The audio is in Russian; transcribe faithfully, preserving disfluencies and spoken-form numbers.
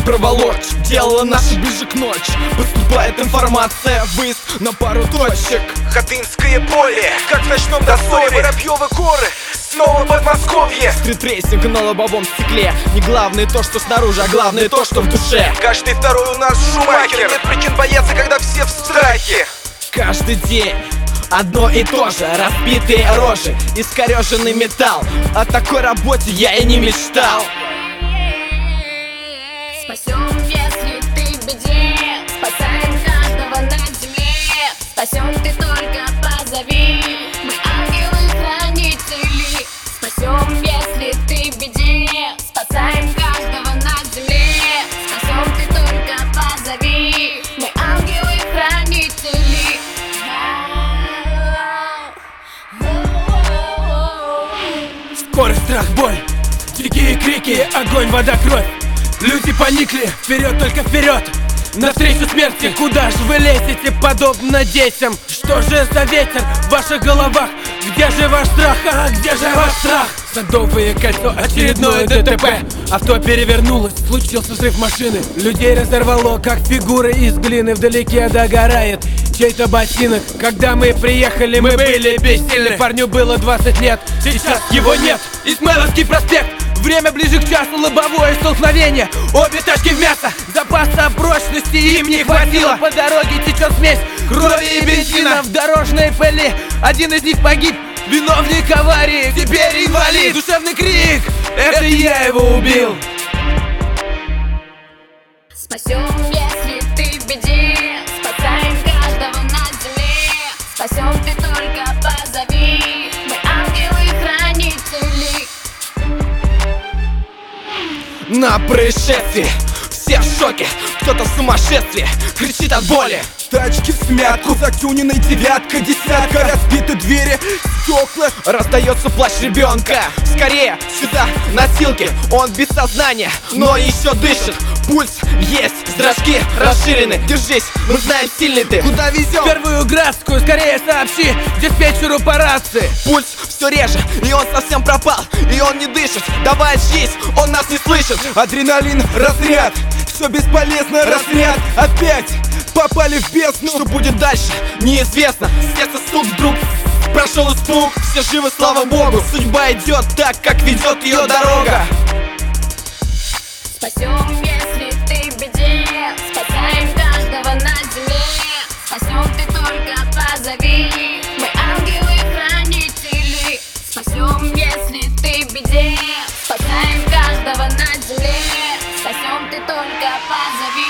проволочь делала наши ближе к ночи. Поступает информация, выезд на пару точек. Хатынское поле, как в ночном дозоре. Воробьёвы горы, снова Подмосковье. Стритрейсинг на лобовом стекле. Не главное то, что снаружи, а главное то, что в душе. Каждый второй у нас Шумахер. Нет причин бояться, когда все в страхе. Каждый день одно и то же, разбитые рожи, искорёженный металл. О такой работе я и не мечтал. Спасем, если ты в беде, спасаем каждого на земле. Спасем, ты только позови, мы ангелы-хранители. Спасем, если ты в беде, спасаем каждого на земле. Спасем, ты только позови, мы ангелы-хранители. Скорость, страх, боль, дикие крики, огонь, вода, кровь. Люди поникли, вперед, только вперед, навстречу смерти. Куда же вы лезете, подобно детям? Что же за ветер в ваших головах? Где же ваш страх, а где же ваш страх? Садовое кольцо, очередное ДТП. Авто перевернулось, случился взрыв машины. Людей разорвало, как фигуры из глины. Вдалеке догорает чей-то ботинок. Когда мы приехали, мы были бессильны. Парню было двадцать лет, сейчас его нет. Измайловский проспект, время ближе к часу, лобовое столкновение. Обе тачки в мясо, запаса прочности им не хватило. По дороге течет смесь крови и бензина. В дорожной пыли один из них погиб. Виновник аварии, теперь инвалид. Душевный крик, это я его убил. Спасем, если ты в беде, спасаем каждого на земле. Спасем, ты только позови, мы ангелы-хранители. На происшествии все в шоке, кто-то в сумасшествии, кричит от боли. Тачки в смятку, затюненной девятка, десятка, разбиты двери, стекла. Раздается плач ребенка. Скорее, сюда, носилки. Он без сознания, но еще дышит. Пульс есть, зрачки расширены. Держись, мы знаем, сильный ты. Куда везем? Первую Градскую, скорее сообщи диспетчеру по рации. Пульс все реже, и он совсем пропал. И он не дышит, давай очнись, он нас не слышит. Адреналин, разряд, все бесполезно, разряд. Опять попали в бездну. Что будет дальше, неизвестно. Сердце стук вдруг, прошел испуг. Все живы, слава богу. Судьба идет так, как ведет ее дорога. Спасем, если ты в беде, спасаем каждого на земле. Спасем, ты только позови, мы ангелы-хранители. Спасем, если ты в беде, спасаем каждого на земле. Спасем, ты только позови.